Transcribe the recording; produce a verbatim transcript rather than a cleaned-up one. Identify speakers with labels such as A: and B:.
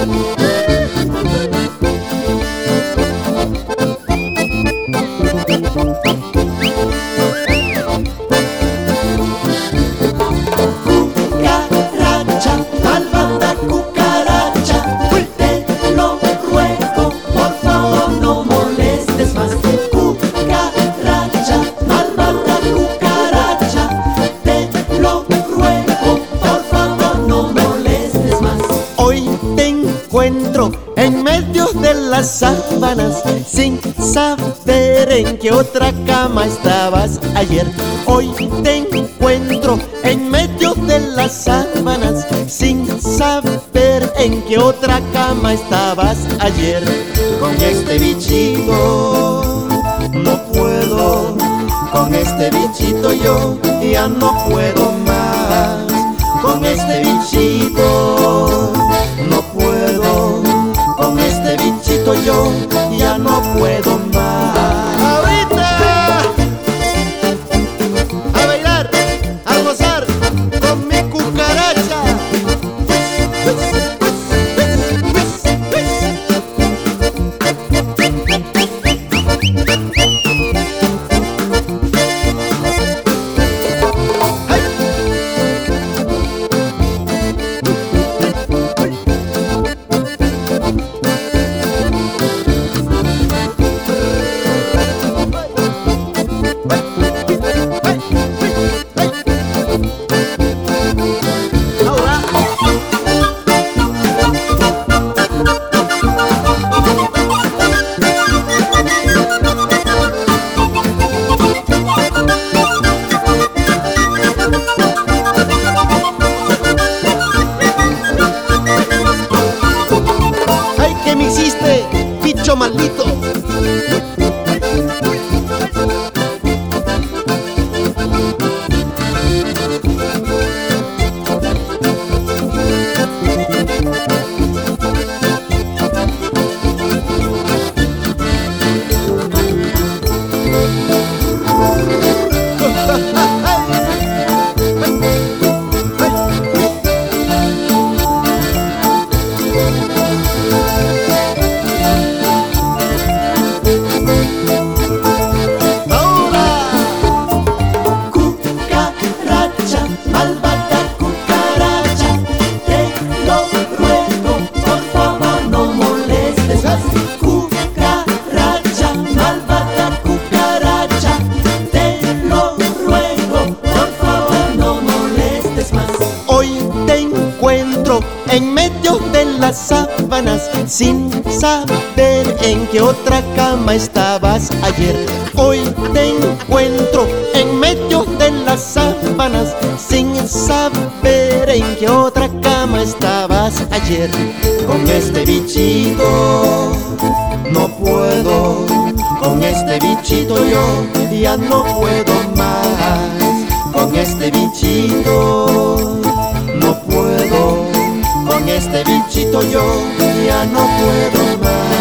A: En medio de las sábanas, sin saber en qué otra cama estabas ayer. Hoy te encuentro en medio de las sábanas, sin saber en qué otra cama estabas ayer. Con este bichito no puedo, con este bichito yo ya no puedo más. Con este bichito no puedo, con este bichito yo ya no puedo más. Ahorita a bailar, a gozar con mi cucaracha. ¿Qué me hiciste, bicho maldito? En medio de las sábanas, sin saber en qué otra cama estabas ayer. Hoy te encuentro en medio de las sábanas, sin saber en qué otra cama estabas ayer. Con este bichito no puedo, con este bichito yo ya no puedo más. Con este bichito no puedo, con este bichito yo ya no puedo más.